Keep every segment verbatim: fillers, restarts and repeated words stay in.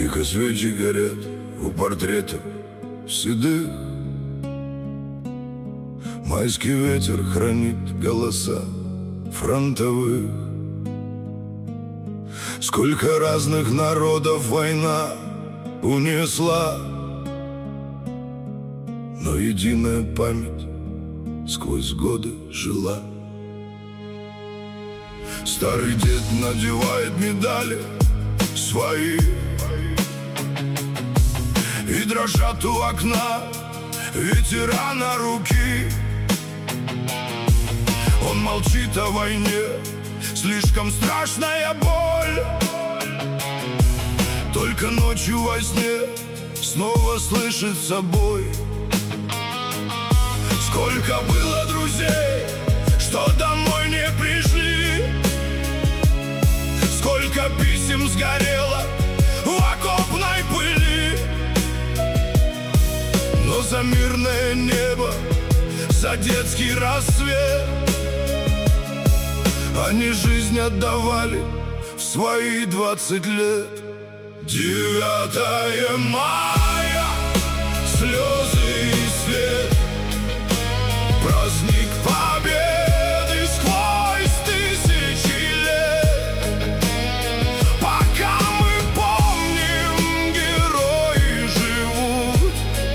Тихо свечи горят у портретов седых. Майский ветер хранит голоса фронтовых. Сколько разных народов война унесла, но единая память сквозь годы жила. Старый дед надевает медали свои, и дрожат у окна ветерана руки. Он молчит о войне, слишком страшная боль. Только ночью во сне снова слышит собой. Сколько было друзей, что домой не пришли. Сколько писем сгорело в окопной пыли. Но за мирное небо, за детский рассвет они жизнь отдавали в свои двадцать лет. Девятое мая, слезы и свет, праздник победы сквозь тысячи лет. Пока мы помним, герои живут,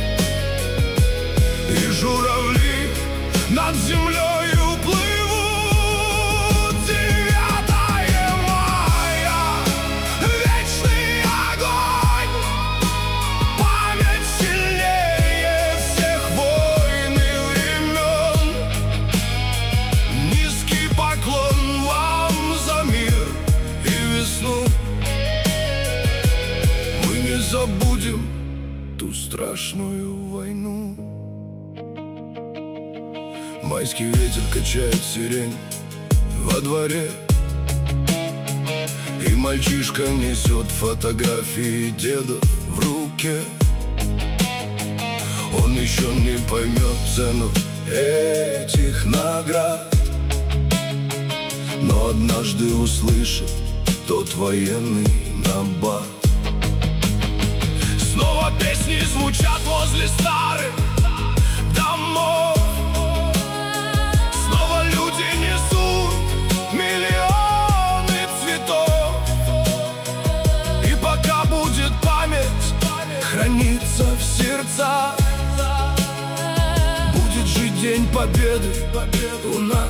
и журавли над землею плывут. Девятое мая, вечный огонь, память сильнее всех войн и времен. Низкий поклон вам за мир и весну. Мы не забудем ту страшную войну. Майский ветер качает сирень во дворе, и мальчишка несет фотографии деда в руке. Он еще не поймет цену этих наград, но однажды услышит тот военный набат. Снова песни звучат возле старых домов. Снова люди несут миллионы цветов. И пока будет память храниться в сердцах, будет же День Победы у нас